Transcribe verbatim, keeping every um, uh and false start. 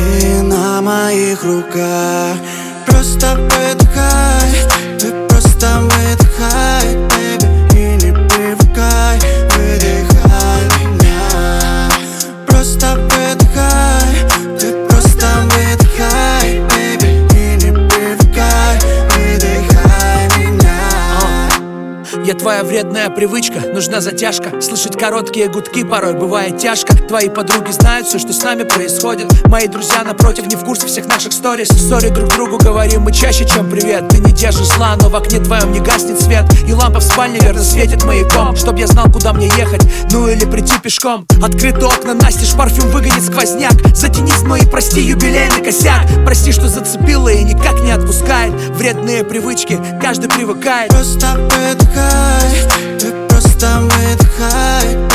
Ты на моих руках. Просто выдыхай, ты просто выдыхай, baby, и не привыкай. Выдыхай меня. Просто выдыхай, ты просто выдыхай, baby, и не привыкай. Выдыхай меня. Я твоя вредная привычка, нужна затяжка. Слышать короткие гудки порой бывает тяжко. Твои подруги знают все, что с нами происходит. Мои друзья напротив не в курсе всех наших сторис. В ссоре друг другу говорим мы чаще, чем привет. Ты не держишь зла, но в окне твоем не гаснет свет. И лампа в спальне верно светит маяком, чтоб я знал, куда мне ехать, ну или прийти пешком. Открыты окна, настежь, парфюм выгонит сквозняк. Затянись, мои прости, юбилейный косяк. Прости, что зацепила и никак не отпускает. Вредные привычки, каждый привыкает. Просто выдыхай, ты просто выдыхай.